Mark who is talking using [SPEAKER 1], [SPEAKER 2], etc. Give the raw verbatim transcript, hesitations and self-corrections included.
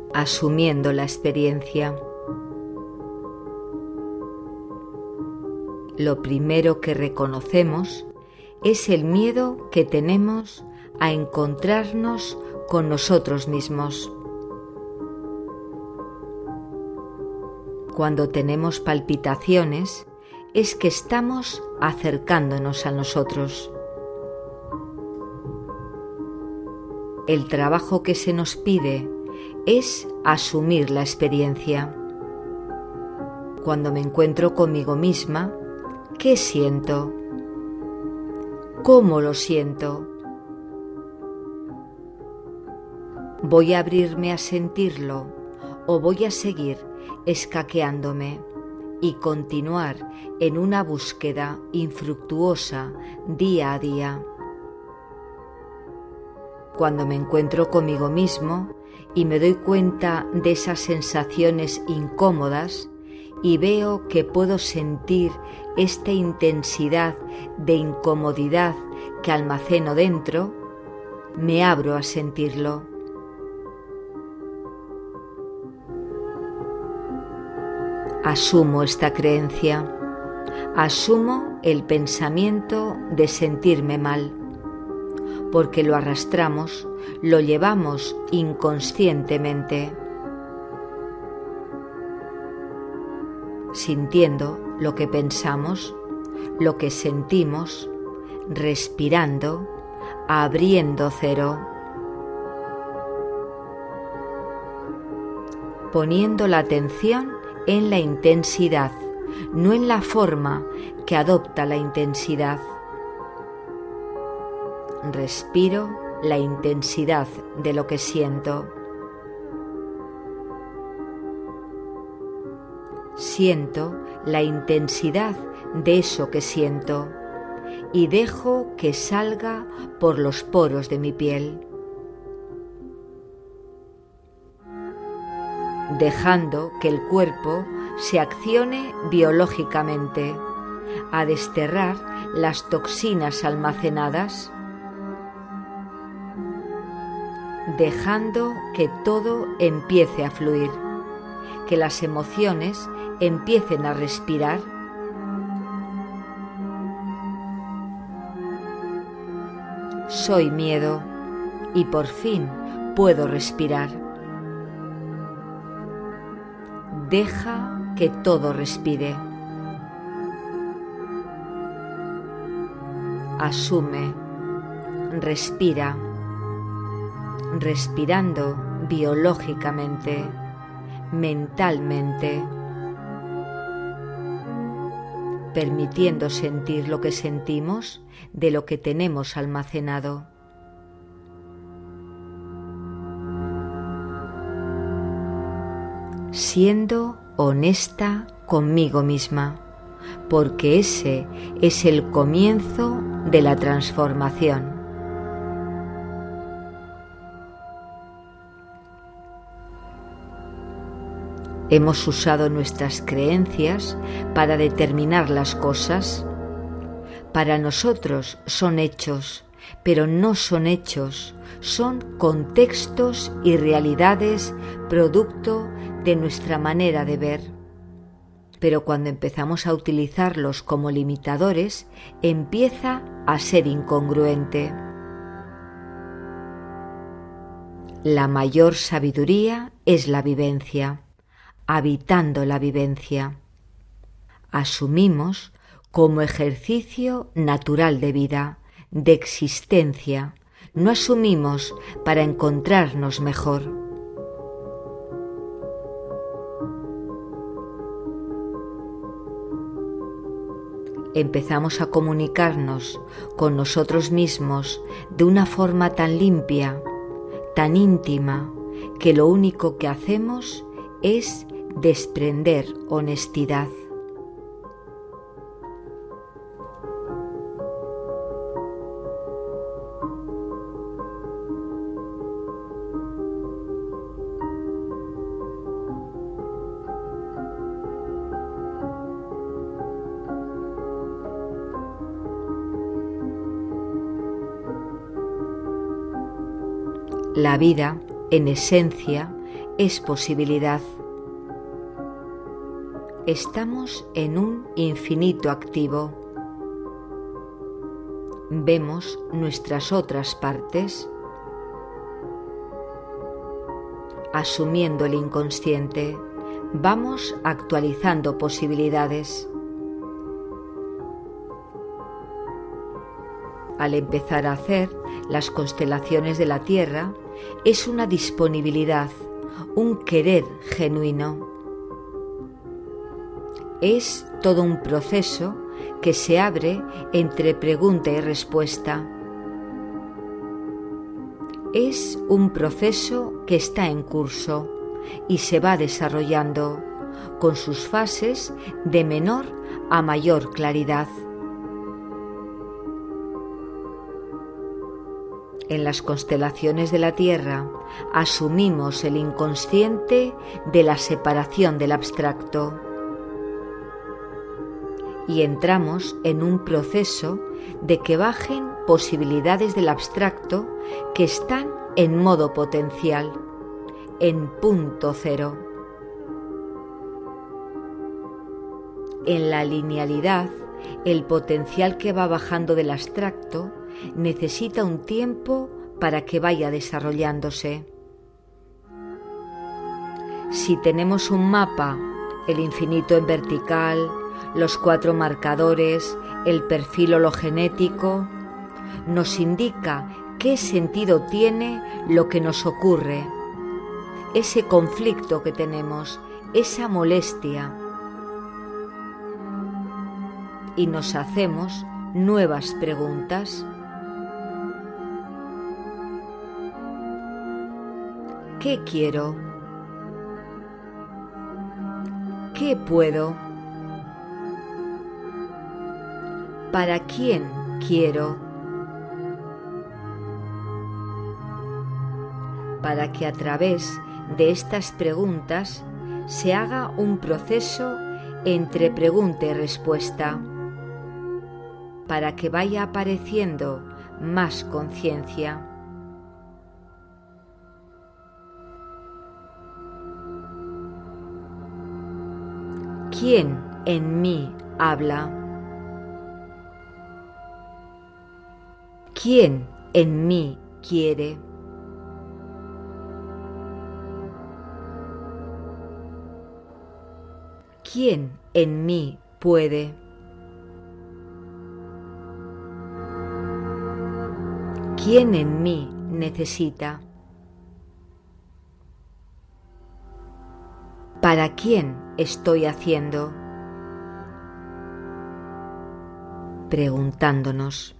[SPEAKER 1] asumiendo la experiencia. Lo primero que reconocemos es el miedo que tenemos a encontrarnos con nosotros mismos. Cuando tenemos palpitaciones, es que estamos acercándonos a nosotros. El trabajo que se nos pide es asumir la experiencia. Cuando me encuentro conmigo misma, ¿qué siento? ¿Cómo lo siento? ¿Voy a abrirme a sentirlo o voy a seguir escaqueándome y continuar en una búsqueda infructuosa día a día? Cuando me encuentro conmigo mismo y me doy cuenta de esas sensaciones incómodas y veo que puedo sentir esta intensidad de incomodidad que almaceno dentro, me abro a sentirlo. Asumo esta creencia, asumo el pensamiento de sentirme mal, porque lo arrastramos, lo llevamos inconscientemente, sintiendo lo que pensamos, lo que sentimos, respirando, abriendo cero, poniendo la atención en la intensidad, no en la forma que adopta la intensidad. Respiro la intensidad de lo que siento. Siento la intensidad de eso que siento y dejo que salga por los poros de mi piel, dejando que el cuerpo se accione biológicamente a desterrar las toxinas almacenadas, dejando que todo empiece a fluir, que las emociones empiecen a respirar. Soy miedo y por fin puedo respirar. Deja que todo respire. Asume, respira, respirando biológicamente, mentalmente, permitiendo sentir lo que sentimos de lo que tenemos almacenado. Siendo honesta conmigo misma, porque ese es el comienzo de la transformación. Hemos usado nuestras creencias para determinar las cosas. Para nosotros son hechos, pero no son hechos, son contextos y realidades producto de nuestra manera de ver. Pero cuando empezamos a utilizarlos como limitadores, empieza a ser incongruente. La mayor sabiduría es la vivencia, habitando la vivencia. Asumimos como ejercicio natural de vida, de existencia. No asumimos para encontrarnos mejor. Empezamos a comunicarnos con nosotros mismos de una forma tan limpia, tan íntima, que lo único que hacemos es desprender honestidad. La vida, en esencia, es posibilidad. Estamos en un infinito activo. Vemos nuestras otras partes. Asumiendo el inconsciente, vamos actualizando posibilidades. Al empezar a hacer las constelaciones de la Tierra, es una disponibilidad, un querer genuino. Es todo un proceso que se abre entre pregunta y respuesta. Es un proceso que está en curso y se va desarrollando con sus fases de menor a mayor claridad. En las constelaciones de la Tierra asumimos el inconsciente de la separación del abstracto y entramos en un proceso de que bajen posibilidades del abstracto que están en modo potencial, en punto cero. En la linealidad, el potencial que va bajando del abstracto necesita un tiempo para que vaya desarrollándose. Si tenemos un mapa, el infinito en vertical, los cuatro marcadores, el perfil hologenético, nos indica qué sentido tiene lo que nos ocurre, ese conflicto que tenemos, esa molestia, y nos hacemos nuevas preguntas. ¿Qué quiero? ¿Qué puedo? ¿Para quién quiero? Para que a través de estas preguntas se haga un proceso entre pregunta y respuesta, para que vaya apareciendo más conciencia. ¿Quién en mí habla? ¿Quién en mí quiere? ¿Quién en mí puede? ¿Quién en mí necesita? ¿Para quién estoy haciendo? Preguntándonos.